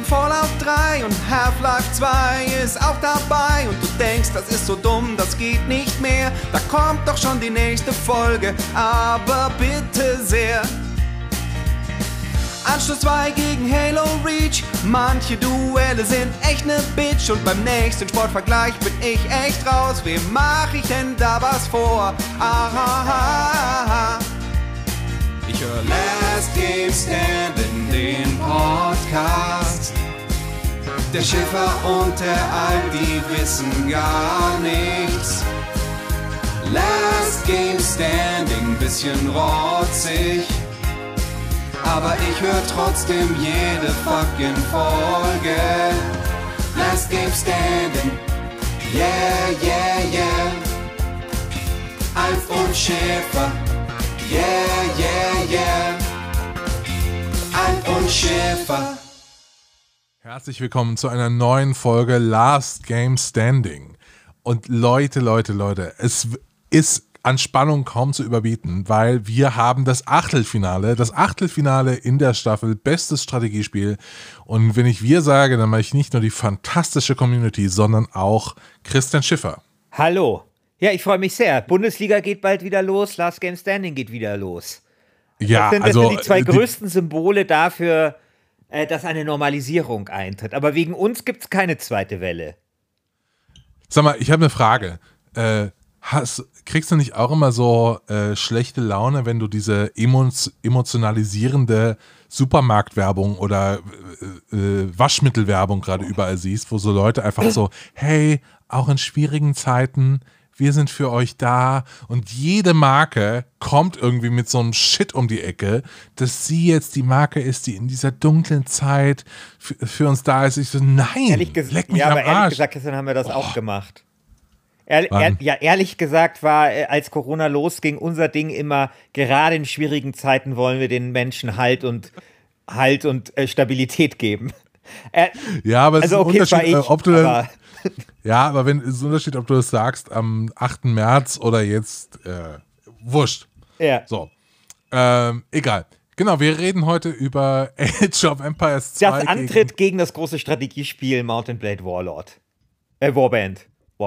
Fallout 3 und Half-Life 2 ist auch dabei und du denkst, das ist so dumm, das geht nicht mehr. Da kommt doch schon die nächste Folge, aber bitte sehr. Anschluss 2 gegen Halo Reach, manche Duelle sind echt ne Bitch und beim nächsten Sportvergleich bin ich echt raus. Wem mach ich denn da was vor? Ich höre Last Game Standing, den Podcast. Der Schiffer und der Alp, die wissen gar nichts. Last Game Standing, bisschen rotzig. Aber ich höre trotzdem jede fucking Folge. Last Game Standing, yeah, yeah, yeah. Alf und Schäfer, yeah, yeah, yeah. Alf und Schäfer. Herzlich willkommen zu einer neuen Folge Last Game Standing. Und Leute, es ist an Spannung kaum zu überbieten, weil wir haben das Achtelfinale in der Staffel, bestes Strategiespiel. Und wenn ich wir sage, dann meine ich nicht nur die fantastische Community, sondern auch Christian Schiffer. Hallo. Ja, ich freue mich sehr. Bundesliga geht bald wieder los, Last Game Standing geht wieder los. Ja, das sind die zwei größten Symbole dafür, dass eine Normalisierung eintritt. Aber wegen uns gibt es keine zweite Welle. Sag mal, ich habe eine Frage. Kriegst du nicht auch immer so schlechte Laune, wenn du diese emotionalisierende Supermarktwerbung oder Waschmittelwerbung gerade überall siehst, wo so Leute einfach so, hey, auch in schwierigen Zeiten, wir sind für euch da, und jede Marke kommt irgendwie mit so einem Shit um die Ecke, dass sie jetzt die Marke ist, die in dieser dunklen Zeit für uns da ist. Ich so, nein, leck mich am Arsch. Ehrlich gesagt, Christian, haben wir das auch gemacht. Ehrlich gesagt war, als Corona losging, unser Ding immer, gerade in schwierigen Zeiten wollen wir den Menschen Halt und Stabilität geben. Ja, aber es ist ein Unterschied, ob du aber ja, aber es ist ein Unterschied, ob du das sagst am 8. März oder jetzt, wurscht. Ja. So, egal. Genau, wir reden heute über Age of Empires 2. Das Antritt gegen das große Strategiespiel Mount & Blade Warband.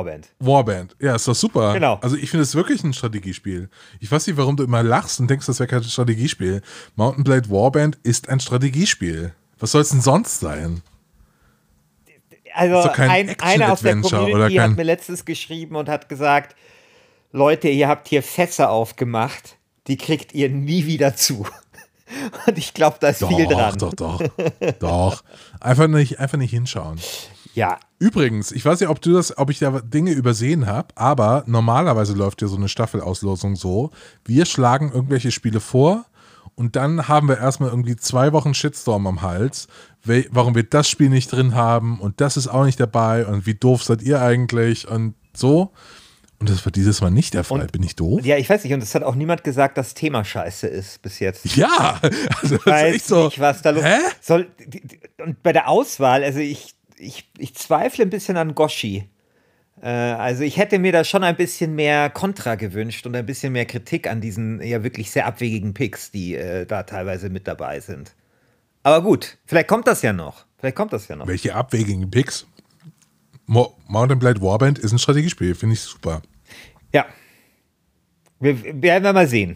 Ja, ist doch super. Genau. Also ich finde es wirklich ein Strategiespiel. Ich weiß nicht, warum du immer lachst und denkst, das wäre kein Strategiespiel. Mount & Blade Warband ist ein Strategiespiel. Was soll es denn sonst sein? Also einer aus der Community hat mir letztens geschrieben und hat gesagt, Leute, ihr habt hier Fässer aufgemacht, die kriegt ihr nie wieder zu. Und ich glaube, da ist viel dran. Doch. Einfach nicht hinschauen. Ja. Übrigens, ich weiß nicht, ob ich da Dinge übersehen habe, aber normalerweise läuft ja so eine Staffelauslosung so: Wir schlagen irgendwelche Spiele vor und dann haben wir erstmal irgendwie 2 Wochen Shitstorm am Hals, warum wir das Spiel nicht drin haben und das ist auch nicht dabei und wie doof seid ihr eigentlich und so. Und das war dieses Mal nicht der Fall. Bin ich doof? Ja, ich weiß nicht. Und es hat auch niemand gesagt, dass Thema scheiße ist bis jetzt. Ja, also ich weiß echt so, nicht, was da los ist. Und bei der Auswahl, also ich zweifle ein bisschen an Goshi. Also ich hätte mir da schon ein bisschen mehr Kontra gewünscht und ein bisschen mehr Kritik an diesen ja wirklich sehr abwegigen Picks, die da teilweise mit dabei sind. Aber gut, vielleicht kommt das ja noch. Welche abwegigen Picks? Mount & Blade Warband ist ein Strategiespiel, finde ich super. Ja. Wir werden mal sehen.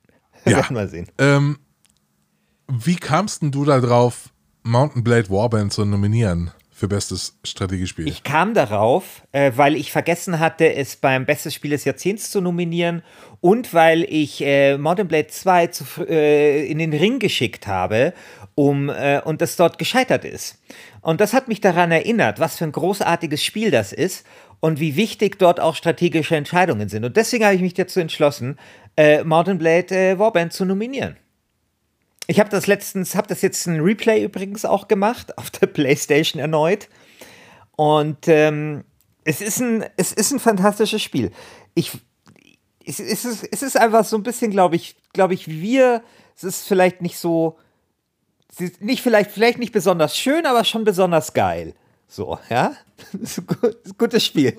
Wie kamst denn du da drauf, Mount & Blade Warband zu nominieren für bestes Strategiespiel? Ich kam darauf, weil ich vergessen hatte, es beim Bestes Spiel des Jahrzehnts zu nominieren und weil ich Mount & Blade 2 in den Ring geschickt habe und das dort gescheitert ist. Und das hat mich daran erinnert, was für ein großartiges Spiel das ist und wie wichtig dort auch strategische Entscheidungen sind. Und deswegen habe ich mich dazu entschlossen, Mount & Blade Warband zu nominieren. Ich habe das jetzt ein Replay übrigens auch gemacht, auf der PlayStation erneut. Und es ist ein fantastisches Spiel. Es ist einfach so ein bisschen, glaube ich, es ist vielleicht nicht so, vielleicht nicht besonders schön, aber schon besonders geil. So, ja? Das ist ein gutes Spiel.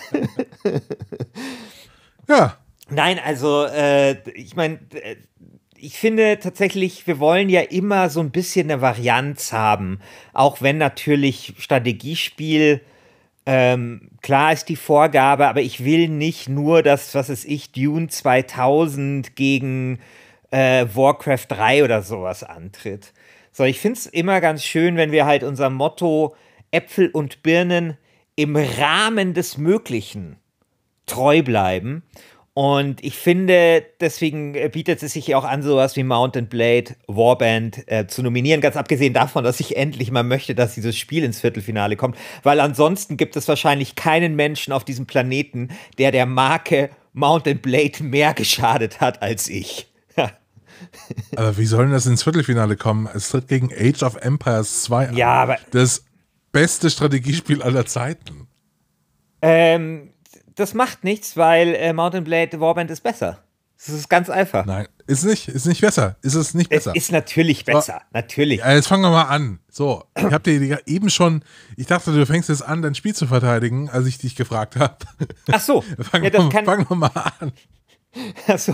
Ja. Nein, also, ich meine, ich finde tatsächlich, wir wollen ja immer so ein bisschen eine Varianz haben, auch wenn natürlich Strategiespiel klar ist die Vorgabe, aber ich will nicht nur das, was weiß ich, Dune 2000 gegen Warcraft 3 oder sowas antritt. So, ich finde es immer ganz schön, wenn wir halt unser Motto Äpfel und Birnen im Rahmen des Möglichen treu bleiben. Und ich finde, deswegen bietet es sich ja auch an, sowas wie Mount & Blade Warband zu nominieren. Ganz abgesehen davon, dass ich endlich mal möchte, dass dieses Spiel ins Viertelfinale kommt. Weil ansonsten gibt es wahrscheinlich keinen Menschen auf diesem Planeten, der Marke Mount & Blade mehr geschadet hat als ich. Aber wie soll denn das ins Viertelfinale kommen? Es tritt gegen Age of Empires 2 an. Ja, aber das beste Strategiespiel aller Zeiten. Das macht nichts, weil Mount & Blade Warband ist besser. Das ist ganz einfach. Nein, ist nicht besser. Ist es nicht besser? Es ist natürlich besser, natürlich. Ja, jetzt fangen wir mal an. So, ich habe dir eben schon, ich dachte, du fängst jetzt an, dein Spiel zu verteidigen, als ich dich gefragt habe. Ach so. Fangen wir mal an. Ach so.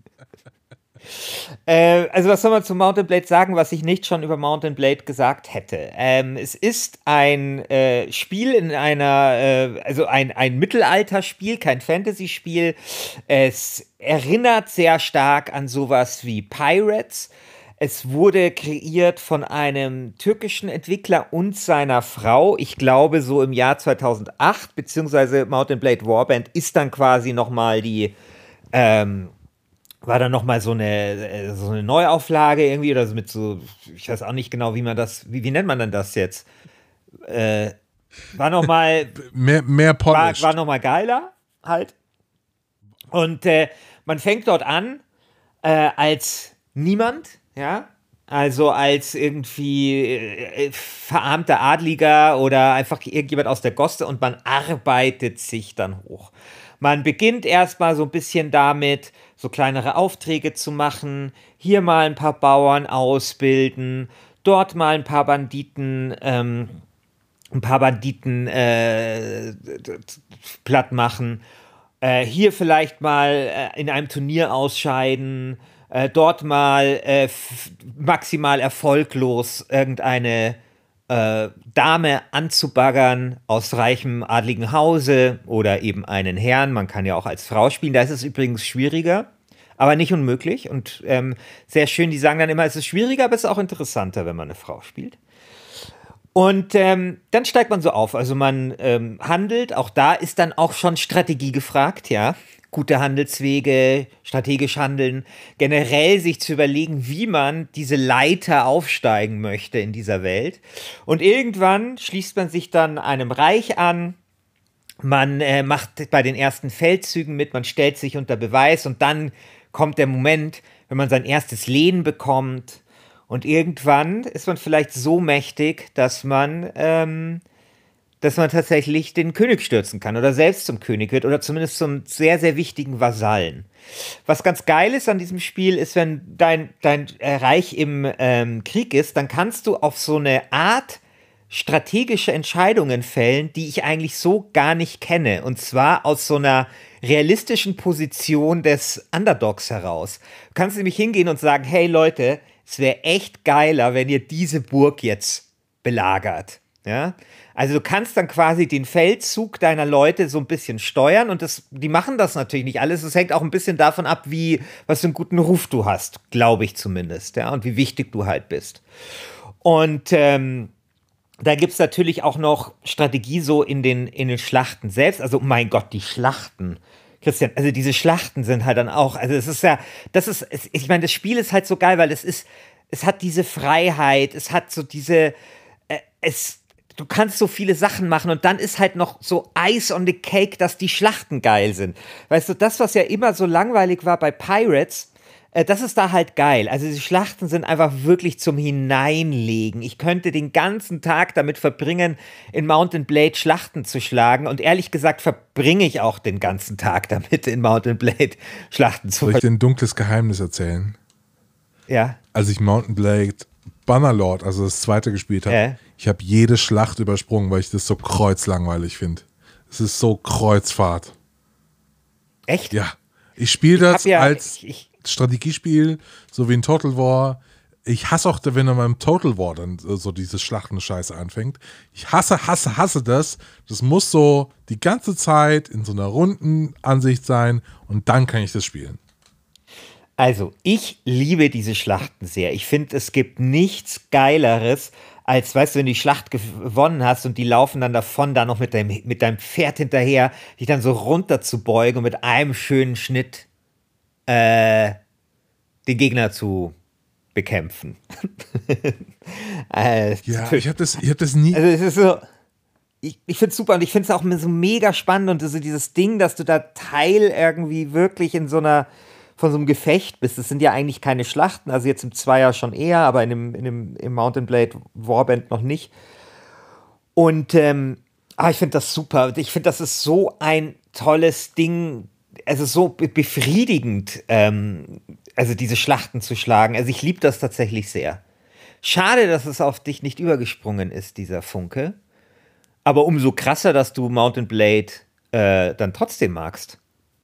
Also was soll man zu Mount & Blade sagen, was ich nicht schon über Mount & Blade gesagt hätte? Es ist ein Spiel in einer, also ein Mittelalterspiel, kein Fantasy-Spiel. Es erinnert sehr stark an sowas wie Pirates. Es wurde kreiert von einem türkischen Entwickler und seiner Frau. Ich glaube so im Jahr 2008, beziehungsweise Mount & Blade Warband ist dann quasi nochmal war dann nochmal so eine Neuauflage irgendwie oder so mit so, ich weiß auch nicht genau, wie nennt man denn das jetzt? War nochmal mehr polished. War nochmal geiler halt. Und man fängt dort an als niemand, ja, also als irgendwie verarmter Adliger oder einfach irgendjemand aus der Gosse und man arbeitet sich dann hoch. Man beginnt erstmal so ein bisschen damit, so kleinere Aufträge zu machen, hier mal ein paar Bauern ausbilden, dort mal ein paar Banditen platt machen, hier vielleicht mal in einem Turnier ausscheiden, dort mal maximal erfolglos irgendeine Dame anzubaggern aus reichem adligen Hause oder eben einen Herrn. Man kann ja auch als Frau spielen. Da ist es übrigens schwieriger, aber nicht unmöglich. Und sehr schön, die sagen dann immer, es ist schwieriger, aber es ist auch interessanter, wenn man eine Frau spielt. Und dann steigt man so auf. Also man handelt, auch da ist dann auch schon Strategie gefragt, ja. Gute Handelswege, strategisch handeln, generell sich zu überlegen, wie man diese Leiter aufsteigen möchte in dieser Welt. Und irgendwann schließt man sich dann einem Reich an, man macht bei den ersten Feldzügen mit, man stellt sich unter Beweis und dann kommt der Moment, wenn man sein erstes Lehen bekommt und irgendwann ist man vielleicht so mächtig, dass man tatsächlich den König stürzen kann oder selbst zum König wird oder zumindest zum sehr, sehr wichtigen Vasallen. Was ganz geil ist an diesem Spiel, ist, wenn dein Reich im Krieg ist, dann kannst du auf so eine Art strategische Entscheidungen fällen, die ich eigentlich so gar nicht kenne. Und zwar aus so einer realistischen Position des Underdogs heraus. Du kannst nämlich hingehen und sagen, hey Leute, es wäre echt geiler, wenn ihr diese Burg jetzt belagert. Ja? Also du kannst dann quasi den Feldzug deiner Leute so ein bisschen steuern und die machen das natürlich nicht alles. Es hängt auch ein bisschen davon ab, was für einen guten Ruf du hast, glaube ich zumindest, ja, und wie wichtig du halt bist. Und da gibt es natürlich auch noch Strategie so in den Schlachten selbst. Also, oh mein Gott, die Schlachten. Christian, also diese Schlachten sind halt dann auch, also ich meine, das Spiel ist halt so geil, weil es hat diese Freiheit, es hat so diese, du kannst so viele Sachen machen und dann ist halt noch so Ice on the Cake, dass die Schlachten geil sind. Weißt du, das, was ja immer so langweilig war bei Pirates, das ist da halt geil. Also die Schlachten sind einfach wirklich zum Hineinlegen. Ich könnte den ganzen Tag damit verbringen, in Mount & Blade Schlachten zu schlagen und ehrlich gesagt verbringe ich auch den ganzen Tag damit, in Mount & Blade Schlachten zu schlagen. Soll ich dir ein dunkles Geheimnis erzählen? Ja. Als ich Mount & Blade Bannerlord, also das zweite gespielt habe, ich habe jede Schlacht übersprungen, weil ich das so kreuzlangweilig finde. Es ist so Kreuzfahrt. Echt? Ja. Ich spiele das als Strategiespiel, so wie ein Total War. Ich hasse auch, wenn man beim Total War dann so diese Schlachtenscheiße anfängt. Ich hasse das. Das muss so die ganze Zeit in so einer runden Ansicht sein und dann kann ich das spielen. Also, ich liebe diese Schlachten sehr. Ich finde, es gibt nichts Geileres, als, weißt du, wenn du die Schlacht gewonnen hast und die laufen dann davon, da noch mit deinem Pferd hinterher, dich dann so runter zu beugen und mit einem schönen Schnitt den Gegner zu bekämpfen. Ja, ich hab das nie. Also, es ist so. Ich finde es super und ich finde es auch so mega spannend und so dieses Ding, dass du da Teil irgendwie wirklich von so einem Gefecht bist. Das sind ja eigentlich keine Schlachten, also jetzt im Zweier schon eher, aber im Mount & Blade Warband noch nicht. Und ich finde das super. Ich finde, das ist so ein tolles Ding, also so befriedigend, also diese Schlachten zu schlagen. Also ich liebe das tatsächlich sehr. Schade, dass es auf dich nicht übergesprungen ist, dieser Funke. Aber umso krasser, dass du Mount & Blade dann trotzdem magst.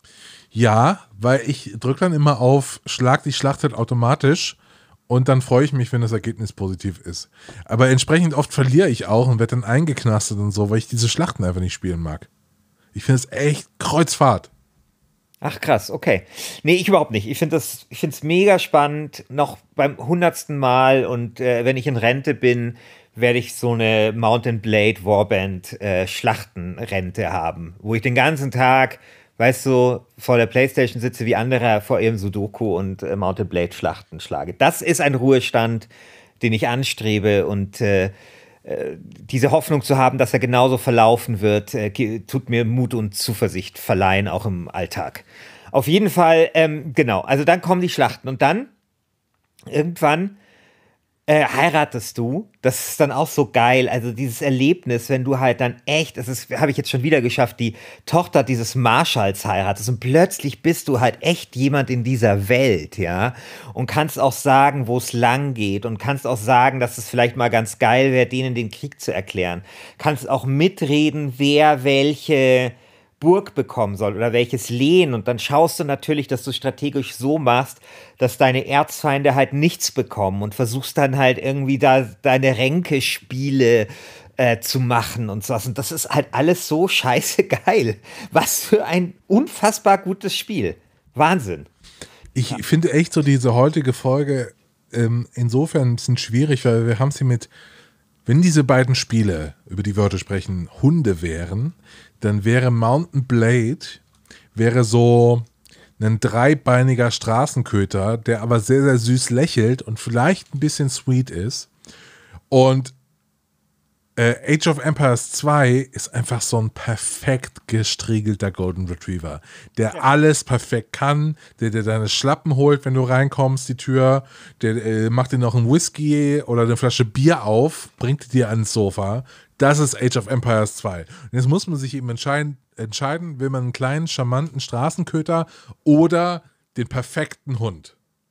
Ja, weil ich drücke dann immer auf Schlag die Schlacht halt automatisch und dann freue ich mich, wenn das Ergebnis positiv ist. Aber entsprechend oft verliere ich auch und werde dann eingeknastet und so, weil ich diese Schlachten einfach nicht spielen mag. Ich finde es echt Kreuzfahrt. Ach krass, okay. Nee, ich überhaupt nicht. Ich finde es mega spannend, noch beim 100. Mal und wenn ich in Rente bin, werde ich so eine Mount & Blade Warband Schlachtenrente haben, wo ich den ganzen Tag, weißt du, vor der Playstation sitze wie andere vor ihrem Sudoku und Mount & Blade Schlachten schlage. Das ist ein Ruhestand, den ich anstrebe und diese Hoffnung zu haben, dass er genauso verlaufen wird, tut mir Mut und Zuversicht verleihen, auch im Alltag. Auf jeden Fall, genau, also dann kommen die Schlachten und dann irgendwann heiratest du. Das ist dann auch so geil, also dieses Erlebnis, wenn du halt dann echt, habe ich jetzt schon wieder geschafft, die Tochter dieses Marschalls heiratest und plötzlich bist du halt echt jemand in dieser Welt, ja, und kannst auch sagen, wo es lang geht und kannst auch sagen, dass es vielleicht mal ganz geil wäre, denen den Krieg zu erklären. Kannst auch mitreden, wer welche Burg bekommen soll oder welches Lehen und dann schaust du natürlich, dass du strategisch so machst, dass deine Erzfeinde halt nichts bekommen und versuchst dann halt irgendwie da deine Ränkespiele zu machen und sowas und das ist halt alles so scheiße geil. Was für ein unfassbar gutes Spiel. Wahnsinn. Ich finde echt so diese heutige Folge insofern ein bisschen schwierig, weil wir haben sie wenn diese beiden Spiele, über die wir heute sprechen, Hunde wären, dann wäre Mount & Blade so ein dreibeiniger Straßenköter, der aber sehr, sehr süß lächelt und vielleicht ein bisschen sweet ist. Und Age of Empires 2 ist einfach so ein perfekt gestriegelter Golden Retriever, der alles perfekt kann, der deine Schlappen holt, wenn du reinkommst, die Tür, der macht dir noch einen Whisky oder eine Flasche Bier auf, bringt dir ans Sofa. Das ist Age of Empires 2. Und jetzt muss man sich eben entscheiden, will man einen kleinen, charmanten Straßenköter oder den perfekten Hund.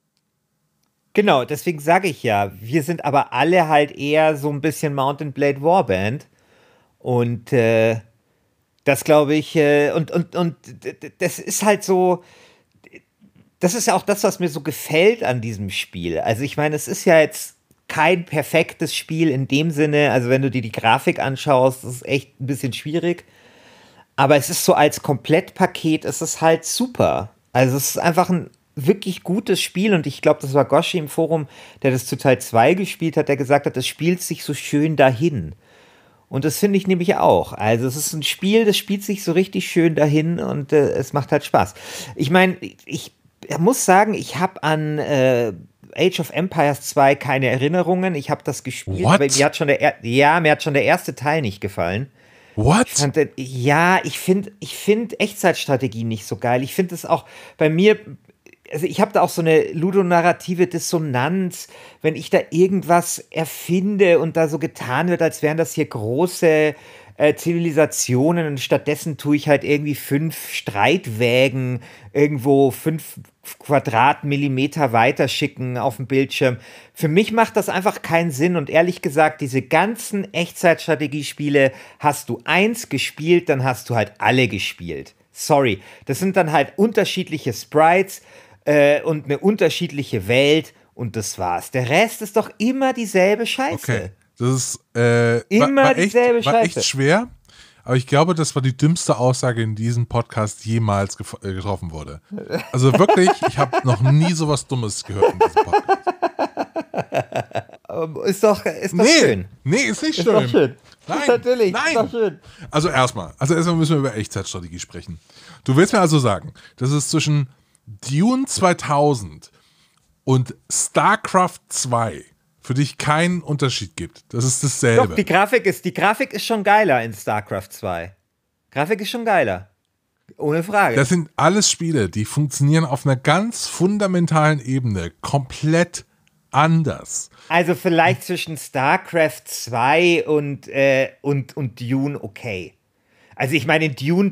Genau, deswegen sage ich ja, wir sind aber alle halt eher so ein bisschen Mount & Blade Warband und das glaube ich, und das ist halt so, das ist ja auch das, was mir so gefällt an diesem Spiel. Also ich meine, es ist ja jetzt kein perfektes Spiel in dem Sinne, also wenn du dir die Grafik anschaust, das ist echt ein bisschen schwierig, aber es ist so als Komplettpaket, es ist halt super. Also es ist einfach ein wirklich gutes Spiel und ich glaube, das war Goshi im Forum, der das zu Teil 2 gespielt hat, der gesagt hat, das spielt sich so schön dahin. Und das finde ich nämlich auch. Also es ist ein Spiel, das spielt sich so richtig schön dahin und es macht halt Spaß. Ich meine, ich muss sagen, ich habe an Age of Empires 2 keine Erinnerungen. Ich habe das gespielt, What? aber mir hat schon der erste Teil nicht gefallen. What? Ich finde Echtzeitstrategie nicht so geil. Ich finde es auch bei mir, also ich habe da auch so eine ludonarrative Dissonanz, wenn ich da irgendwas erfinde und da so getan wird, als wären das hier große Zivilisationen und stattdessen tue ich halt irgendwie 5 Streitwägen irgendwo 5 Quadratmillimeter weiterschicken auf dem Bildschirm. Für mich macht das einfach keinen Sinn und ehrlich gesagt, diese ganzen Echtzeitstrategiespiele hast du eins gespielt, dann hast du halt alle gespielt. Sorry, das sind dann halt unterschiedliche Sprites, und eine unterschiedliche Welt und das war's. Der Rest ist doch immer dieselbe Scheiße. Okay, das ist Immer dieselbe war Scheiße. echt schwer, aber ich glaube, das war die dümmste Aussage in diesem Podcast jemals getroffen wurde. Also wirklich, ich habe noch nie sowas Dummes gehört in diesem Podcast. Ist doch schön. Nee, ist nicht Ist schön. doch schön. Nein, Natürlich, nein. ist doch schön. Also erstmal müssen wir über Echtzeitstrategie sprechen. Du willst mir also sagen, dass es zwischen Dune 2000 und StarCraft 2 für dich keinen Unterschied gibt. Das ist dasselbe. Doch, die Grafik ist schon geiler in StarCraft 2. Grafik ist schon geiler. Ohne Frage. Das sind alles Spiele, die funktionieren auf einer ganz fundamentalen Ebene komplett anders. Also vielleicht zwischen StarCraft 2 und Dune okay. Also ich meine, in Dune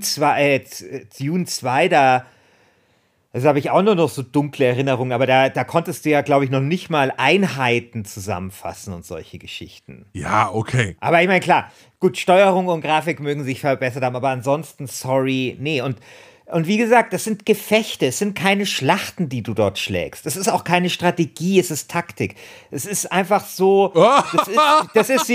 2 da, also habe ich auch nur noch so dunkle Erinnerungen, aber da konntest du ja, glaube ich, noch nicht mal Einheiten zusammenfassen und solche Geschichten. Ja, okay. Aber ich meine, klar, gut, Steuerung und Grafik mögen sich verbessert haben, aber ansonsten, sorry, nee. Und wie gesagt, das sind Gefechte, es sind keine Schlachten, die du dort schlägst. Das ist auch keine Strategie, es ist Taktik. Es ist einfach so, das ist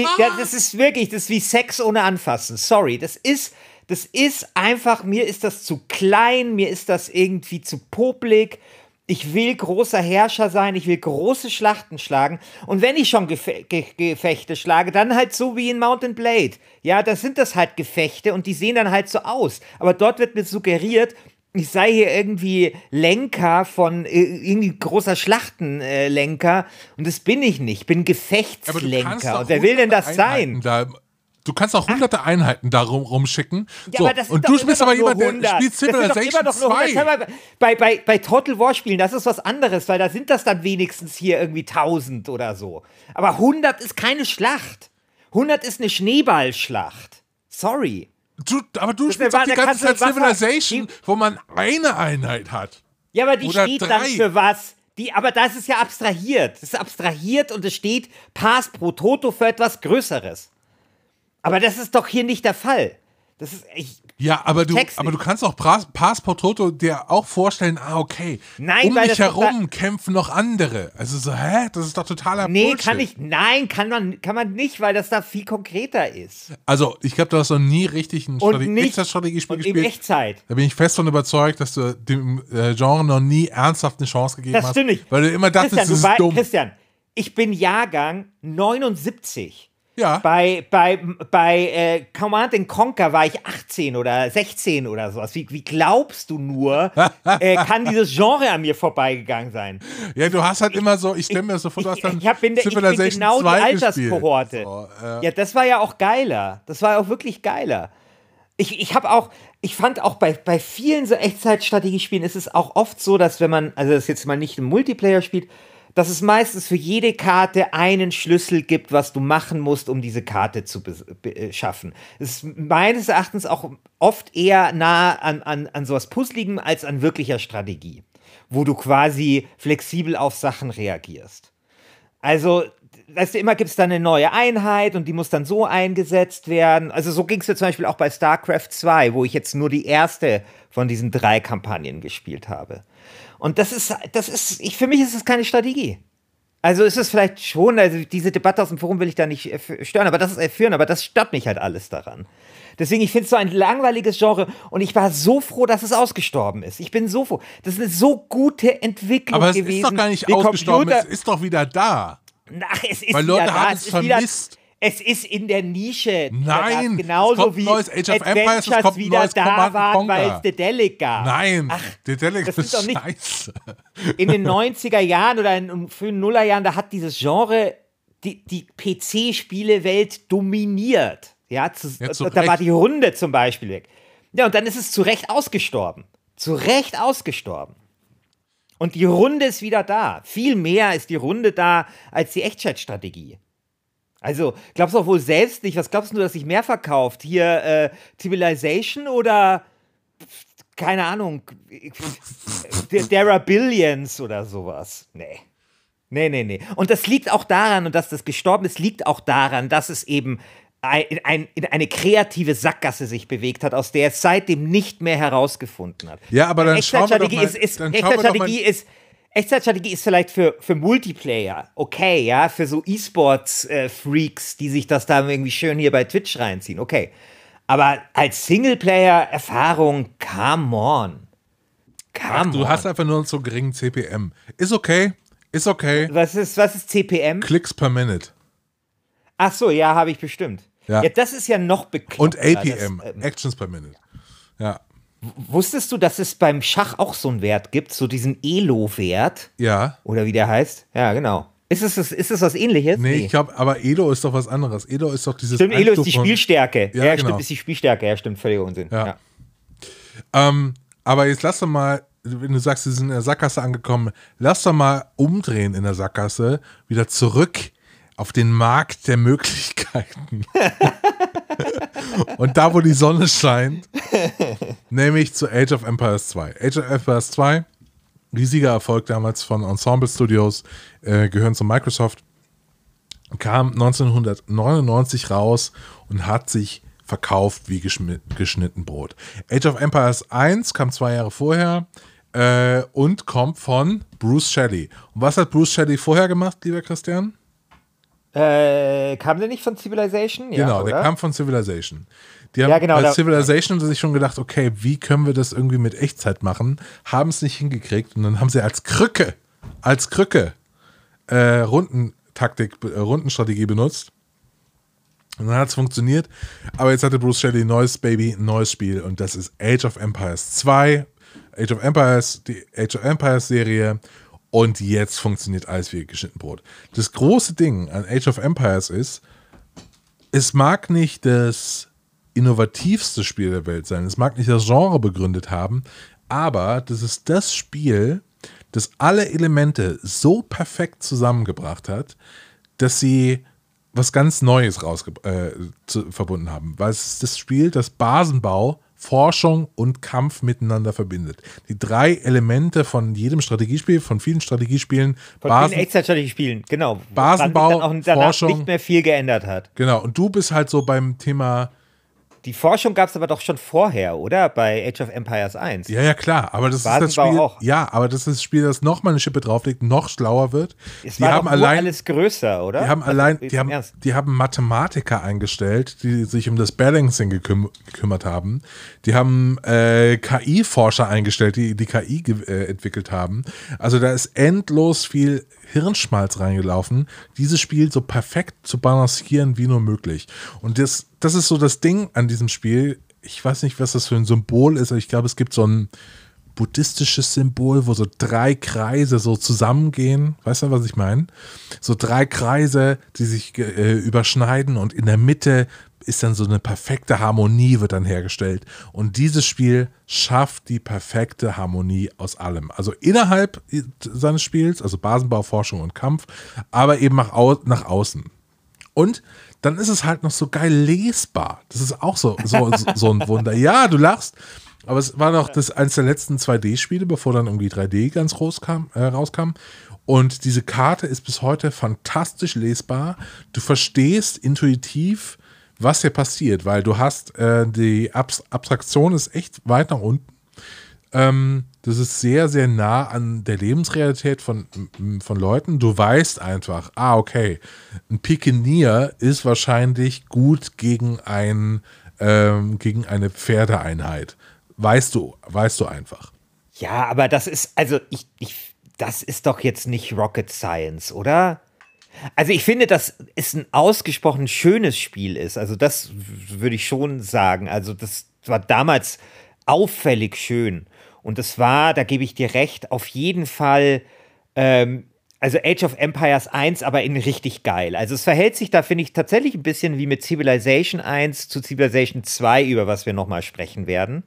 wie Sex ohne Anfassen. Sorry, das ist einfach, mir ist das zu klein, mir ist das irgendwie zu popelig. Ich will großer Herrscher sein, ich will große Schlachten schlagen. Und wenn ich schon Gefechte schlage, dann halt so wie in Mount & Blade. Ja, da sind das halt Gefechte und die sehen dann halt so aus. Aber dort wird mir suggeriert, ich sei hier irgendwie Lenker von irgendwie großer Schlachtenlenker. Und das bin ich nicht. Ich bin Gefechtslenker. Und wer will denn das sein? Du kannst auch hunderte Einheiten da rumschicken. Ja, so, aber das und sind du bist aber jemand, der spielt Civilization 2. Bei Total War Spielen, das ist was anderes, weil da sind das dann wenigstens hier irgendwie 1000 oder so. Aber 100 ist keine Schlacht. 100 ist eine Schneeballschlacht. Sorry. Aber du spielst doch die ganze Zeit Civilization, wo man eine Einheit hat. Ja, aber die Oder steht 3. dann für was? Aber das ist ja abstrahiert. Das ist abstrahiert und es steht Pass pro Toto für etwas Größeres. Aber das ist doch hier nicht der Fall. Das ist ja, aber du kannst auch Pass pro Toto dir auch vorstellen, okay, nein, um mich herum kämpfen noch andere. Also so, das ist doch totaler Bullshit. Kann man nicht, weil das da viel konkreter ist. Also, ich glaube, du hast noch nie richtig ein Echtzeitstrategiespiel gespielt. In Echtzeit. Da bin ich fest von überzeugt, dass du dem Genre noch nie ernsthaft eine Chance gegeben hast. Das stimmt nicht. Weil du immer dachtest, das ist dumm. Christian, ich bin Jahrgang 79. Ja. Bei Command & Conquer war ich 18 oder 16 oder sowas. Wie glaubst du nur, kann dieses Genre an mir vorbeigegangen sein? Ja, du hast halt immer so, ich stelle mir das so vor, du hast dann ich bin genau die Alterskohorte. So, ja, das war ja auch geiler. Das war auch wirklich geiler. Ich fand auch bei vielen so Echtzeitstrategiespielen ist es auch oft so, dass wenn man, also das jetzt mal nicht im Multiplayer spielt, dass es meistens für jede Karte einen Schlüssel gibt, was du machen musst, um diese Karte zu schaffen. Es ist meines Erachtens auch oft eher nah an sowas Puzzligem als an wirklicher Strategie, wo du quasi flexibel auf Sachen reagierst. Also, weißt du, immer gibt es dann eine neue Einheit und die muss dann so eingesetzt werden. Also so ging es mir zum Beispiel auch bei StarCraft 2, wo ich jetzt nur die erste von diesen 3 Kampagnen gespielt habe. Und für mich ist es keine Strategie. Also ist es vielleicht schon, also diese Debatte aus dem Forum will ich da nicht führen, aber das stört mich halt alles daran. Deswegen, ich finde es so ein langweiliges Genre und ich war so froh, dass es ausgestorben ist. Ich bin so froh. Das ist eine so gute Entwicklung gewesen. Aber es ist doch gar nicht ausgestorben, es ist doch wieder da. Ach, es ist weil wieder Leute da. haben es vermisst. Es ist in der Nische. Nein, genauso wie neues Age of Empires, es kommt wieder neues da waren, weil es Conquer. Dedelic gab. Nein, Dedelic ist doch nicht scheiße. In den 90er Jahren oder in den frühen Nullerjahren, da hat dieses Genre die PC-Spielewelt dominiert. Ja, da war die Runde zum Beispiel weg. Ja, und dann ist es zu Recht ausgestorben. Und die Runde ist wieder da. Viel mehr ist die Runde da als die Echtzeitstrategie. Also, glaubst du auch wohl selbst nicht, was glaubst du, dass sich mehr verkauft? Hier Civilization oder, keine Ahnung, There are Billions oder sowas? Nee. Und das liegt auch daran, und dass das gestorben ist, liegt auch daran, dass es eben in eine kreative Sackgasse sich bewegt hat, aus der es seitdem nicht mehr herausgefunden hat. Ja, aber dann schauen wir doch mal. Echtzeitstrategie ist vielleicht für Multiplayer okay, ja, für so E-Sports-Freaks, die sich das da irgendwie schön hier bei Twitch reinziehen, okay. Aber als Singleplayer-Erfahrung, come on. Du hast einfach nur so geringen CPM. Ist okay. Was ist CPM? Klicks per Minute. Ach so, ja, habe ich bestimmt. Ja, das ist ja noch bekloppt. Und APM, Actions per Minute. Ja. Wusstest du, dass es beim Schach auch so einen Wert gibt, so diesen Elo-Wert? Ja. Oder wie der heißt? Ja, genau. Ist es was Ähnliches? Nee, ich glaube, aber Elo ist doch was anderes. Elo ist doch dieses. Stimmt, Elo ist die Spielstärke. Ja, genau. Stimmt, ist die Spielstärke. Ja, stimmt, völliger Unsinn. Ja. Aber jetzt lass doch mal, wenn du sagst, sie sind in der Sackgasse angekommen, lass doch mal umdrehen in der Sackgasse, wieder zurück auf den Markt der Möglichkeiten. Und da, wo die Sonne scheint, nämlich zu Age of Empires 2. Age of Empires 2, riesiger Erfolg damals von Ensemble Studios, gehören zu Microsoft, kam 1999 raus und hat sich verkauft wie geschnitten Brot. Age of Empires 1 kam 2 Jahre vorher und kommt von Bruce Shelley. Und was hat Bruce Shelley vorher gemacht, lieber Christian? Kam der nicht von Civilization? Ja, genau, oder? Der kam von Civilization. Die haben bei Civilization sich schon gedacht, okay, wie können wir das irgendwie mit Echtzeit machen? Haben es nicht hingekriegt und dann haben sie als Krücke Rundenstrategie benutzt. Und dann hat es funktioniert. Aber jetzt hatte Bruce Shelley ein neues Baby, ein neues Spiel und das ist Age of Empires 2. Age of Empires, die Age of Empires Serie. Und jetzt funktioniert alles wie geschnitten Brot. Das große Ding an Age of Empires ist, es mag nicht das innovativste Spiel der Welt sein, es mag nicht das Genre begründet haben, aber das ist das Spiel, das alle Elemente so perfekt zusammengebracht hat, dass sie was ganz Neues verbunden haben. Weil es ist das Spiel, das Basenbau, Forschung und Kampf miteinander verbindet. Die 3 Elemente von jedem Strategiespiel, von vielen Strategiespielen. Von vielen Echtzeitstrategiespielen, genau. Basenbau, dann auch Forschung. Nicht mehr viel geändert hat. Genau, und du bist halt so beim Thema. Die Forschung gab es aber doch schon vorher, oder? Bei Age of Empires 1. Ja, klar, aber das ist das Spiel. Auch. Ja, aber das ist das Spiel, das noch mal eine Schippe drauflegt, noch schlauer wird. Es war doch alles größer, oder? Die haben Mathematiker eingestellt, die sich um das Balancing gekümmert haben. Die haben KI-Forscher eingestellt, die KI entwickelt haben. Also da ist endlos viel Hirnschmalz reingelaufen, dieses Spiel so perfekt zu balancieren wie nur möglich. Und das ist so das Ding an diesem Spiel. Ich weiß nicht, was das für ein Symbol ist, aber ich glaube, es gibt so ein buddhistisches Symbol, wo so 3 Kreise so zusammengehen. Weißt du, was ich meine? So 3 Kreise, die sich überschneiden und in der Mitte ist dann so eine perfekte Harmonie, wird dann hergestellt. Und dieses Spiel schafft die perfekte Harmonie aus allem. Also innerhalb seines Spiels, also Basenbau, Forschung und Kampf, aber eben nach außen. Und dann ist es halt noch so geil lesbar. Das ist auch so ein Wunder. Ja, du lachst. Aber es war noch eines der letzten 2D-Spiele, bevor dann irgendwie 3D ganz rauskam. Und diese Karte ist bis heute fantastisch lesbar. Du verstehst intuitiv, was hier passiert, weil du hast, die Abstraktion ist echt weit nach unten. Das ist sehr, sehr nah an der Lebensrealität von Leuten. Du weißt einfach, okay, ein Pikenier ist wahrscheinlich gut gegen eine Pferdeeinheit. Weißt du einfach. Ja, aber das ist, das ist doch jetzt nicht Rocket Science, oder? Also ich finde, dass es ein ausgesprochen schönes Spiel ist. Also das würde ich schon sagen. Also das war damals auffällig schön. Und das war, da gebe ich dir recht, auf jeden Fall, also Age of Empires 1, aber in richtig geil. Also es verhält sich da, finde ich, tatsächlich ein bisschen wie mit Civilization 1 zu Civilization 2, über was wir nochmal sprechen werden.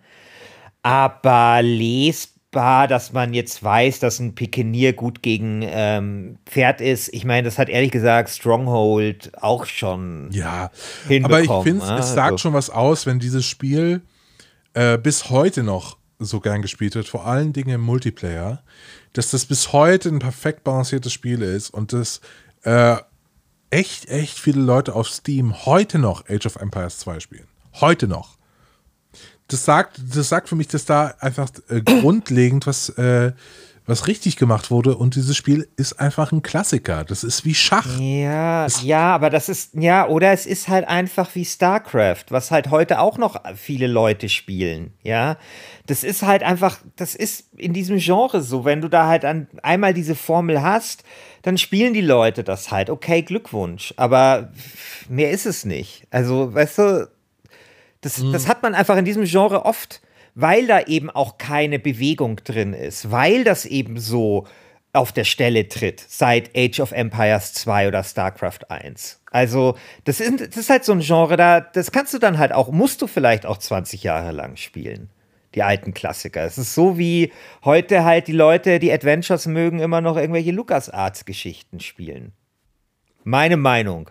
Aber lesbar, dass man jetzt weiß, dass ein Pikenier gut gegen Pferd ist. Ich meine, das hat ehrlich gesagt Stronghold auch schon hinbekommen. Aber ich finde, es sagt schon was aus, wenn dieses Spiel bis heute noch so gern gespielt wird, vor allen Dingen im Multiplayer, dass das bis heute ein perfekt balanciertes Spiel ist und das echt viele Leute auf Steam heute noch Age of Empires 2 spielen. Heute noch. Das sagt für mich, dass da einfach grundlegend was richtig gemacht wurde und dieses Spiel ist einfach ein Klassiker. Das ist wie Schach. Ja, aber das ist, oder es ist halt einfach wie StarCraft, was halt heute auch noch viele Leute spielen, ja. Das ist halt einfach, das ist in diesem Genre so, wenn du da halt einmal diese Formel hast, dann spielen die Leute das halt. Okay, Glückwunsch, aber mehr ist es nicht. Also, weißt du, das hat man einfach in diesem Genre oft, weil da eben auch keine Bewegung drin ist, weil das eben so auf der Stelle tritt seit Age of Empires 2 oder StarCraft 1. Also das ist halt so ein Genre, das kannst du dann halt auch, musst du vielleicht auch 20 Jahre lang spielen, die alten Klassiker. Es ist so wie heute halt die Leute, die Adventures mögen, immer noch irgendwelche LucasArts-Geschichten spielen. Meine Meinung.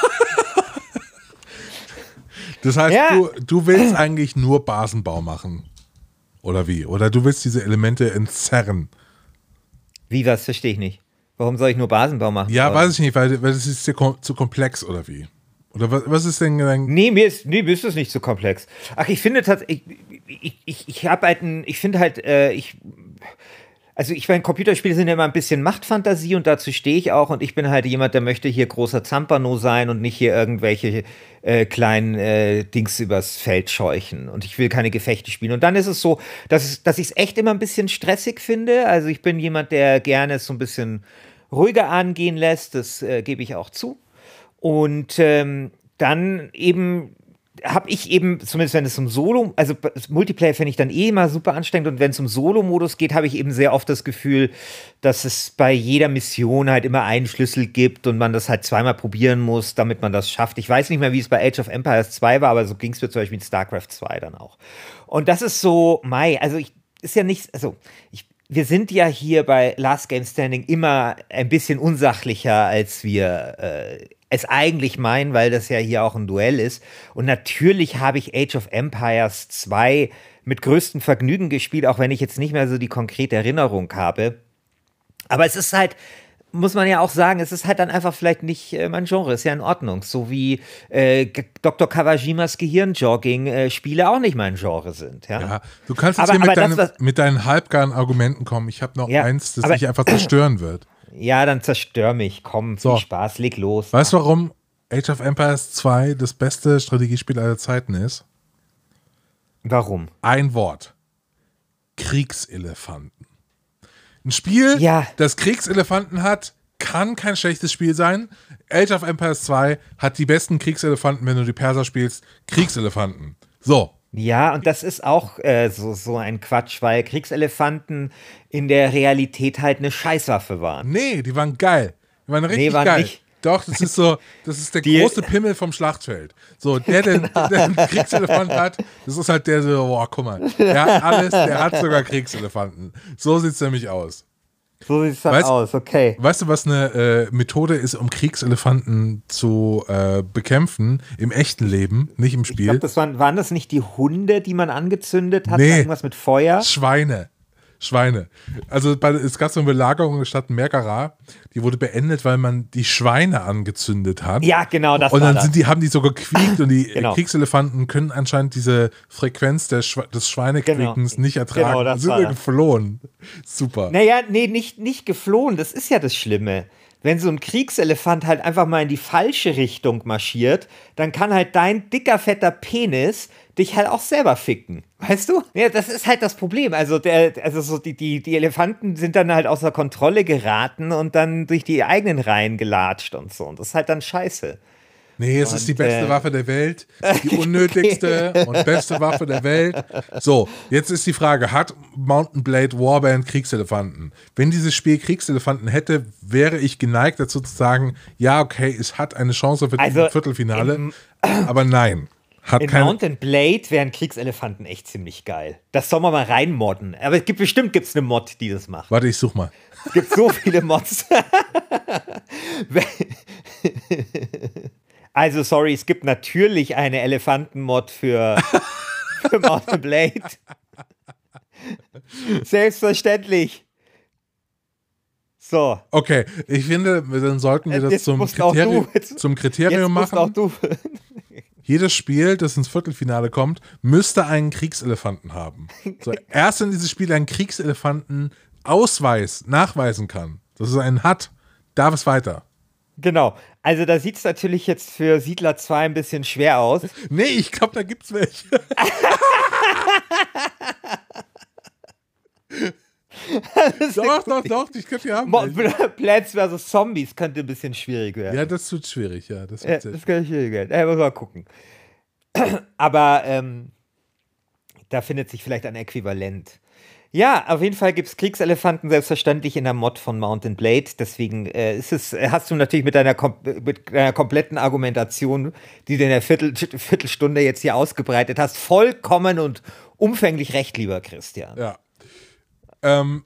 Das heißt, du willst eigentlich nur Basenbau machen. Oder wie? Oder du willst diese Elemente entzerren. Wie, was? Verstehe ich nicht. Warum soll ich nur Basenbau machen? Ja, weiß ich nicht, weil das ist zu komplex, oder wie? Oder was ist denn dein... Nee, mir ist das nicht zu komplex. Ach, ich finde tatsächlich, also ich meine, Computerspiele sind ja immer ein bisschen Machtfantasie und dazu stehe ich auch und ich bin halt jemand, der möchte hier großer Zampano sein und nicht hier irgendwelche kleinen Dings übers Feld scheuchen und ich will keine Gefechte spielen. Und dann ist es so, dass ich es echt immer ein bisschen stressig finde. Also ich bin jemand, der gerne es so ein bisschen ruhiger angehen lässt, das gebe ich auch zu. Und dann eben habe ich eben, zumindest wenn es um also Multiplayer finde ich dann immer super anstrengend und wenn es um Solo-Modus geht, habe ich eben sehr oft das Gefühl, dass es bei jeder Mission halt immer einen Schlüssel gibt und man das halt zweimal probieren muss, damit man das schafft. Ich weiß nicht mehr, wie es bei Age of Empires 2 war, aber so ging es mir zum Beispiel mit StarCraft 2 dann auch. Und das ist so, wir sind ja hier bei Last Game Standing immer ein bisschen unsachlicher, als wir es eigentlich meinen, weil das ja hier auch ein Duell ist. Und natürlich habe ich Age of Empires 2 mit größtem Vergnügen gespielt, auch wenn ich jetzt nicht mehr so die konkrete Erinnerung habe. Aber es ist halt, muss man ja auch sagen, es ist halt dann einfach vielleicht nicht mein Genre, ist ja in Ordnung. So wie Dr. Kawajimas Gehirnjogging-Spiele auch nicht mein Genre sind. Ja, du kannst jetzt mit deinen halbgaren Argumenten kommen. Ich habe noch eins, das dich einfach zerstören wird. Ja, dann zerstör mich. Komm, viel Spaß, leg los. Weißt du, warum Age of Empires 2 das beste Strategiespiel aller Zeiten ist? Warum? Ein Wort. Kriegselefanten. Ein Spiel, das Kriegselefanten hat, kann kein schlechtes Spiel sein. Age of Empires 2 hat die besten Kriegselefanten, wenn du die Perser spielst. Kriegselefanten. So. Ja, und das ist auch so ein Quatsch, weil Kriegselefanten in der Realität halt eine Scheißwaffe waren. Nee, die waren geil. Die waren richtig geil. Nicht. Doch, das ist der große Pimmel vom Schlachtfeld. So, der einen Kriegselefant hat, das ist halt der so, boah, guck mal, der hat alles, der hat sogar Kriegselefanten. So sieht's nämlich aus. So sieht's dann aus, okay. Weißt du, was eine Methode ist, um Kriegselefanten zu bekämpfen im echten Leben, nicht im Spiel? Ich glaube, waren das nicht die Hunde, die man angezündet hat? Nee, irgendwas mit Feuer? Schweine. Also es gab so eine Belagerung in der Stadt Mergara, die wurde beendet, weil man die Schweine angezündet hat. Ja, genau, das und dann haben die so gequiekt und die genau. Kriegselefanten können anscheinend diese Frequenz des Schweinequiekens nicht ertragen. Genau, das sind geflohen. Super. Naja, nee, nicht geflohen, das ist ja das Schlimme. Wenn so ein Kriegselefant halt einfach mal in die falsche Richtung marschiert, dann kann halt dein dicker, fetter Penis dich halt auch selber ficken. Weißt du? Ja, das ist halt das Problem. Also die Elefanten sind dann halt außer Kontrolle geraten und dann durch die eigenen Reihen gelatscht und so. Und das ist halt dann scheiße. Nee, es ist die beste Waffe der Welt, die unnötigste und beste Waffe der Welt. So, jetzt ist die Frage, hat Mount & Blade Warband Kriegselefanten? Wenn dieses Spiel Kriegselefanten hätte, wäre ich geneigt dazu zu sagen, ja, okay, es hat eine Chance für das Viertelfinale, aber nein. In Mount & Blade wären Kriegselefanten echt ziemlich geil. Das soll man mal reinmodden. Aber bestimmt gibt es eine Mod, die das macht. Warte, ich such mal. Es gibt so viele Mods. Also, sorry, es gibt natürlich eine Elefanten-Mod für Mount & Blade. Selbstverständlich. So. Okay, ich finde, dann sollten wir das Jetzt zum musst auch du. Kriterium Jetzt musst machen. auch du. Jedes Spiel, das ins Viertelfinale kommt, müsste einen Kriegselefanten haben. So, erst wenn dieses Spiel einen Kriegselefanten-Ausweis nachweisen kann, dass es einen hat, darf es weiter. Genau. Also da sieht es natürlich jetzt für Siedler 2 ein bisschen schwer aus. Nee, ich glaube, da gibt's welche. Doch, ich könnte ja haben. Plants vs. Zombies könnte ein bisschen schwierig werden. Ja, das wird schwierig, ja. Das könnte schwierig werden. Muss mal gucken. Aber da findet sich vielleicht ein Äquivalent. Ja, auf jeden Fall gibt es Kriegselefanten selbstverständlich in der Mod von Mount & Blade. Deswegen hast du natürlich mit deiner kompletten Argumentation, die du in der Viertelstunde jetzt hier ausgebreitet hast, vollkommen und umfänglich recht, lieber Christian. Ja. Wollen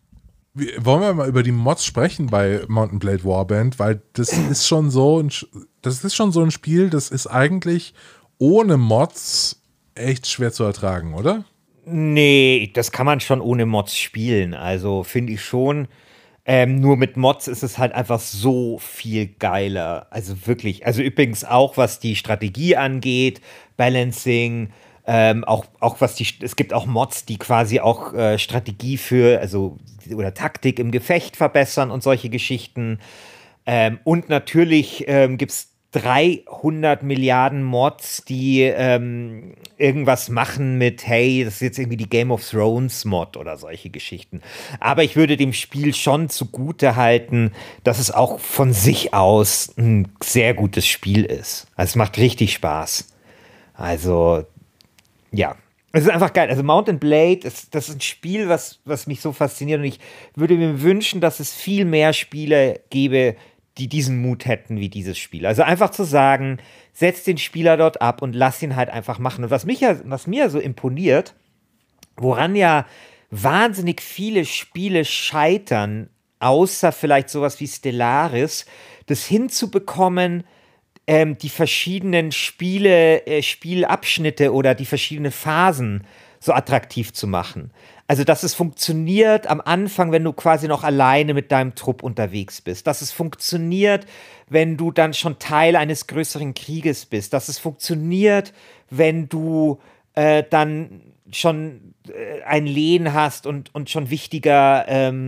wir mal über die Mods sprechen bei Mount & Blade Warband, weil das ist schon so ein Spiel, das ist eigentlich ohne Mods echt schwer zu ertragen, oder? Nee, das kann man schon ohne Mods spielen, also finde ich schon. Nur mit Mods ist es halt einfach so viel geiler. Also wirklich, also übrigens auch, was die Strategie angeht, Balancing, auch was es gibt auch Mods, die quasi auch Strategie oder Taktik im Gefecht verbessern und solche Geschichten. Und natürlich gibt es 300 Milliarden Mods, die irgendwas machen mit, hey, das ist jetzt irgendwie die Game of Thrones Mod oder solche Geschichten. Aber ich würde dem Spiel schon zugute halten, dass es auch von sich aus ein sehr gutes Spiel ist. Also es macht richtig Spaß. Also, ja. Es ist einfach geil. Also Mount & Blade, das ist ein Spiel, was mich so fasziniert. Und ich würde mir wünschen, dass es viel mehr Spiele gäbe, die diesen Mut hätten wie dieses Spiel. Also einfach zu sagen, setz den Spieler dort ab und lass ihn halt einfach machen. Und was mir so imponiert, woran ja wahnsinnig viele Spiele scheitern, außer vielleicht sowas wie Stellaris, das hinzubekommen, die verschiedenen Spielabschnitte oder die verschiedenen Phasen so attraktiv zu machen. Also, dass es funktioniert am Anfang, wenn du quasi noch alleine mit deinem Trupp unterwegs bist. Dass es funktioniert, wenn du dann schon Teil eines größeren Krieges bist. Dass es funktioniert, wenn du dann schon ein Lehen hast und schon wichtiger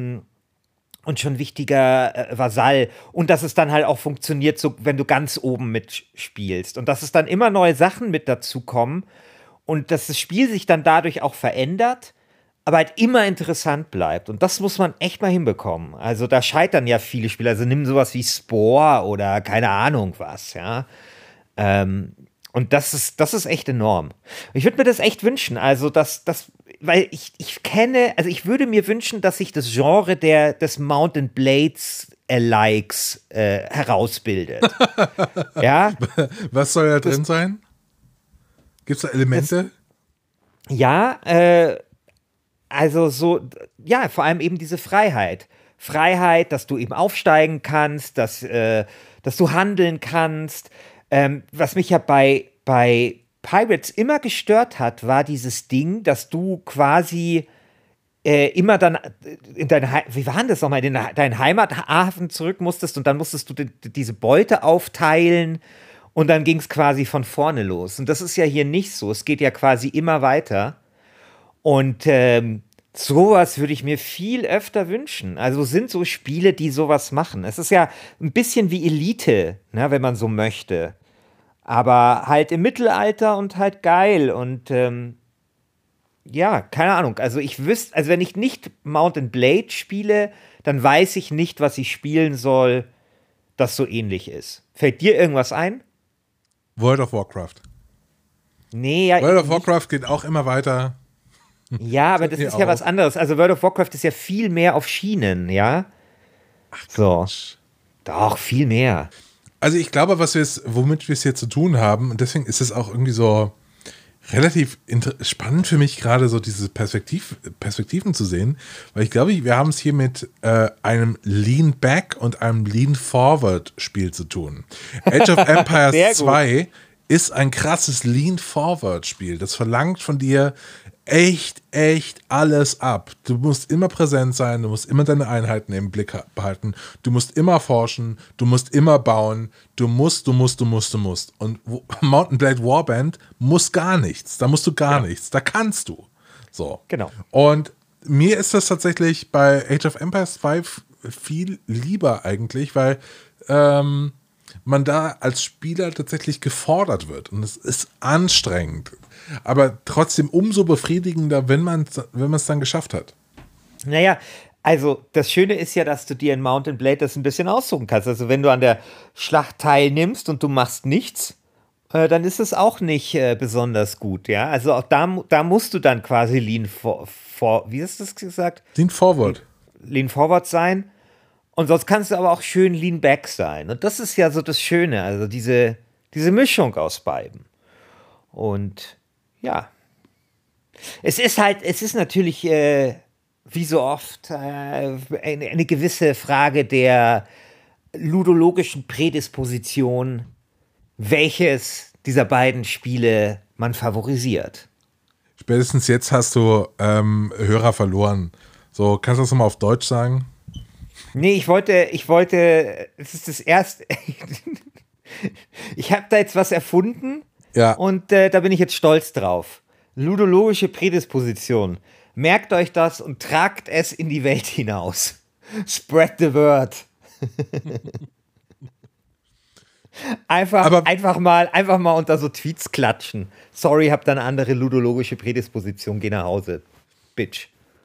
Vasall. Und dass es dann halt auch funktioniert, so, wenn du ganz oben mitspielst. Und dass es dann immer neue Sachen mit dazu kommen. Und dass das Spiel sich dann dadurch auch verändert, aber halt immer interessant bleibt. Und das muss man echt mal hinbekommen. Also da scheitern ja viele Spiele. Also nimm sowas wie Spore oder keine Ahnung was, ja. Und das ist echt enorm. Ich würde mir das echt wünschen. Also weil ich würde mir wünschen, dass sich das Genre des Mount & Blades Likes herausbildet. Ja. Was soll da drin sein? Gibt es da Elemente? Vor allem eben diese Freiheit. Freiheit, dass du eben aufsteigen kannst, dass du handeln kannst. Was mich ja bei Pirates immer gestört hat, war dieses Ding, dass du quasi immer dann in deinen Heimathafen zurück musstest und dann musstest du diese Beute aufteilen. Und dann ging es quasi von vorne los. Und das ist ja hier nicht so. Es geht ja quasi immer weiter. Und sowas würde ich mir viel öfter wünschen. Also sind so Spiele, die sowas machen. Es ist ja ein bisschen wie Elite, ne, wenn man so möchte. Aber halt im Mittelalter und halt geil. Und keine Ahnung. Also wenn ich nicht Mount & Blade spiele, dann weiß ich nicht, was ich spielen soll, das so ähnlich ist. Fällt dir irgendwas ein? World of Warcraft. Nee, ja. World of Warcraft geht auch immer weiter. Ja, aber das ist ja was anderes. Also World of Warcraft ist ja viel mehr auf Schienen, ja? Ach, so. Doch, viel mehr. Also ich glaube, womit wir es hier zu tun haben, und deswegen ist es auch irgendwie so relativ spannend für mich, gerade so diese Perspektiven zu sehen, weil ich glaube, wir haben es hier mit einem Lean-Back und einem Lean-Forward-Spiel zu tun. Age of Empires 2 ist ein krasses Lean-Forward-Spiel. Das verlangt von dir echt alles ab. Du musst immer präsent sein, du musst immer deine Einheiten im Blick behalten, du musst immer forschen, du musst immer bauen, du musst. Und Mount & Blade Warband muss gar nichts, da musst du gar nichts, da kannst du. So. Genau. Und mir ist das tatsächlich bei Age of Empires 2 viel lieber eigentlich, weil man da als Spieler tatsächlich gefordert wird und es ist anstrengend, aber trotzdem umso befriedigender, wenn man es dann geschafft hat. Naja, also das Schöne ist ja, dass du dir in Mount & Blade das ein bisschen aussuchen kannst. Also wenn du an der Schlacht teilnimmst und du machst nichts, dann ist es auch nicht besonders gut, ja. Also auch da musst du dann quasi wie hast du das gesagt? Lean forward. Lean forward sein. Und sonst kannst du aber auch schön lean back sein. Und das ist ja so das Schöne, also diese Mischung aus beiden. Und ja, es ist natürlich, wie so oft, eine gewisse Frage der ludologischen Prädisposition, welches dieser beiden Spiele man favorisiert. Spätestens jetzt hast du Hörer verloren. So, kannst du das nochmal auf Deutsch sagen? Nee, ich wollte, es ist das erste, ich habe da jetzt was erfunden und da bin ich jetzt stolz drauf. Ludologische Prädisposition. Merkt euch das und tragt es in die Welt hinaus. Spread the word. Einfach mal unter so Tweets klatschen. Sorry, hab da eine andere ludologische Prädisposition, geh nach Hause. Bitch.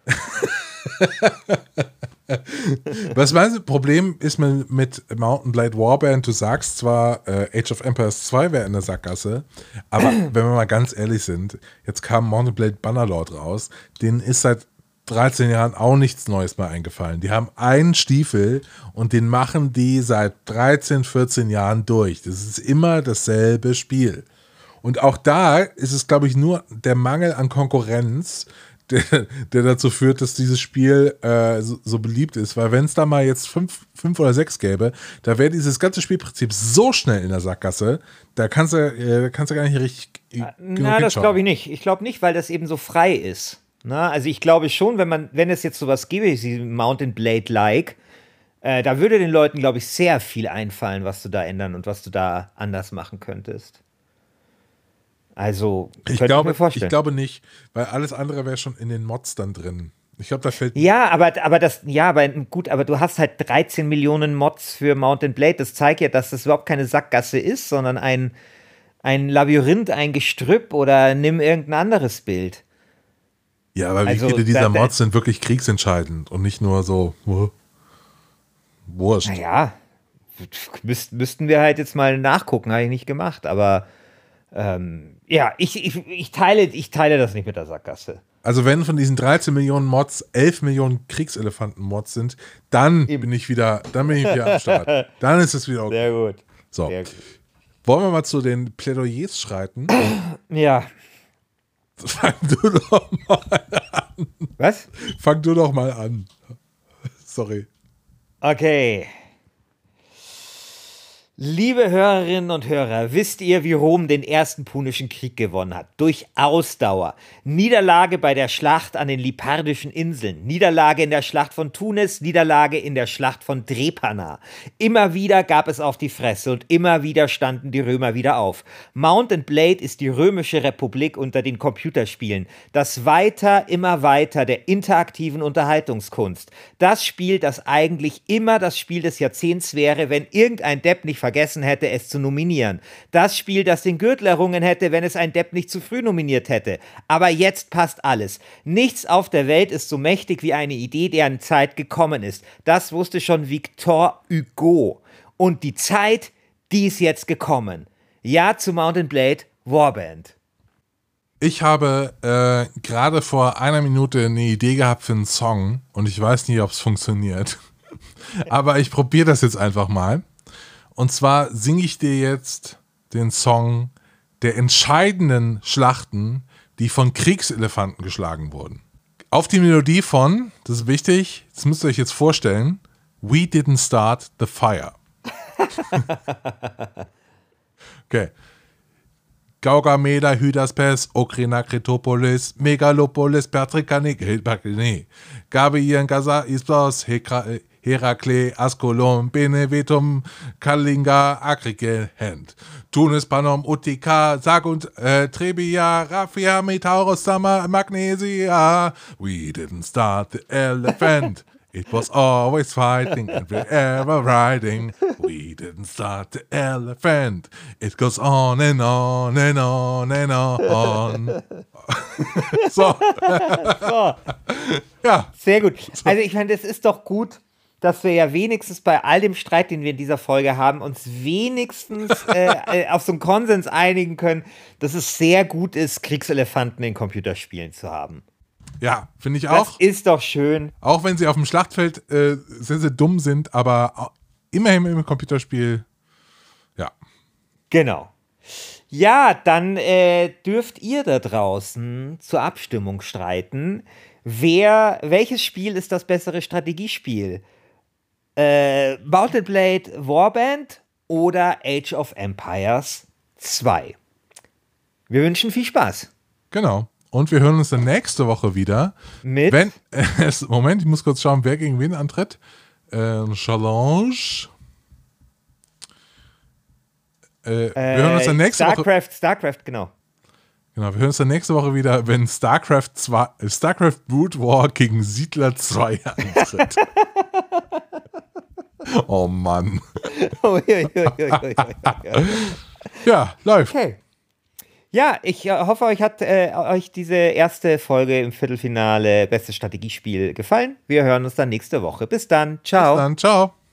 Was mein Problem ist mit Mount & Blade Warband, du sagst zwar, Age of Empires 2 wäre in der Sackgasse, aber wenn wir mal ganz ehrlich sind, jetzt kam Mount & Blade Bannerlord raus, denen ist seit 13 Jahren auch nichts Neues mehr eingefallen. Die haben einen Stiefel und den machen die seit 13, 14 Jahren durch. Das ist immer dasselbe Spiel. Und auch da ist es, glaube ich, nur der Mangel an Konkurrenz, der dazu führt, dass dieses Spiel so beliebt ist. Weil wenn es da mal jetzt 5 oder 6 gäbe, da wäre dieses ganze Spielprinzip so schnell in der Sackgasse, da kannst du gar nicht richtig Na, das glaube ich nicht. Ich glaube nicht, weil das eben so frei ist. Na, also ich glaube schon, wenn es jetzt sowas gäbe, wie Mount & Blade-like, da würde den Leuten, glaube ich, sehr viel einfallen, was du da ändern und was du da anders machen könntest. Also, ich glaube nicht, weil alles andere wäre schon in den Mods dann drin. Ich glaube, da fällt. Aber du hast halt 13 Millionen Mods für Mount & Blade. Das zeigt ja, dass das überhaupt keine Sackgasse ist, sondern ein Labyrinth, ein Gestrüpp oder nimm irgendein anderes Bild. Ja, aber wie viele dieser Mods sind wirklich kriegsentscheidend und nicht nur so wurscht. Naja, müssten wir halt jetzt mal nachgucken, habe ich nicht gemacht, aber ich teile das nicht mit der Sackgasse. Also wenn von diesen 13 Millionen Mods 11 Millionen Kriegselefanten-Mods sind, dann bin ich wieder am Start. Dann ist es wieder okay. Sehr gut. So. Sehr gut. Wollen wir mal zu den Plädoyers schreiten? Ja. Fang du doch mal an. Was? Fang du doch mal an. Sorry. Okay. Liebe Hörerinnen und Hörer, wisst ihr, wie Rom den ersten Punischen Krieg gewonnen hat? Durch Ausdauer. Niederlage bei der Schlacht an den Lipardischen Inseln, Niederlage in der Schlacht von Tunis, Niederlage in der Schlacht von Drepana. Immer wieder gab es auf die Fresse und immer wieder standen die Römer wieder auf. Mount & Blade ist die römische Republik unter den Computerspielen. Das immer weiter der interaktiven Unterhaltungskunst. Das Spiel, das eigentlich immer das Spiel des Jahrzehnts wäre, wenn irgendein Depp nicht vergessen hätte, es zu nominieren. Das Spiel, das den Gürtel errungen hätte, wenn es ein Depp nicht zu früh nominiert hätte. Aber jetzt passt alles. Nichts auf der Welt ist so mächtig wie eine Idee, deren Zeit gekommen ist. Das wusste schon Victor Hugo. Und die Zeit, die ist jetzt gekommen. Ja zu Mount & Blade Warband. Ich habe gerade vor einer Minute eine Idee gehabt für einen Song und ich weiß nicht, ob es funktioniert. Aber ich probiere das jetzt einfach mal. Und zwar singe ich dir jetzt den Song der entscheidenden Schlachten, die von Kriegselefanten geschlagen wurden. Auf die Melodie von, das ist wichtig, das müsst ihr euch jetzt vorstellen, We Didn't Start the Fire. Okay. Gaugameda, Hydaspes, Okrina, Kretopolis, Megalopolis, Pertrikanik, Gabian, Gaza, Istos, Herakle, Askolon, Benevetum, Kalinga, Akrike, Hand. Tunis, Panom, Utica, Sag und Trebia, Raffia, Metaurus, Sama, Magnesia. We didn't start the elephant. It was always fighting and we're ever riding. We didn't start the elephant. It goes on and on and on and on. So. Ja. Sehr gut. Also ich meine, das ist doch gut, dass wir ja wenigstens bei all dem Streit, den wir in dieser Folge haben, uns wenigstens auf so einen Konsens einigen können, dass es sehr gut ist, Kriegselefanten in Computerspielen zu haben. Ja, finde ich auch. Das ist doch schön. Auch wenn sie auf dem Schlachtfeld sehr, sehr dumm sind, aber immerhin im Computerspiel, ja. Genau. Ja, dann dürft ihr da draußen zur Abstimmung streiten. Welches Spiel ist das bessere Strategiespiel? Mount & Blade Warband oder Age of Empires 2? Wir wünschen viel Spaß. Genau. Und wir hören uns dann nächste Woche wieder. Moment, ich muss kurz schauen, wer gegen wen antritt. Challenge. Wir hören uns dann nächste Woche. StarCraft, genau. Genau, wir hören uns dann nächste Woche wieder, wenn StarCraft Brood War gegen Siedler 2 antritt. Oh Mann. Ja, läuft. Okay. Ja, ich hoffe, euch hat euch diese erste Folge im Viertelfinale Bestes Strategiespiel gefallen. Wir hören uns dann nächste Woche. Bis dann. Ciao. Bis dann. Ciao.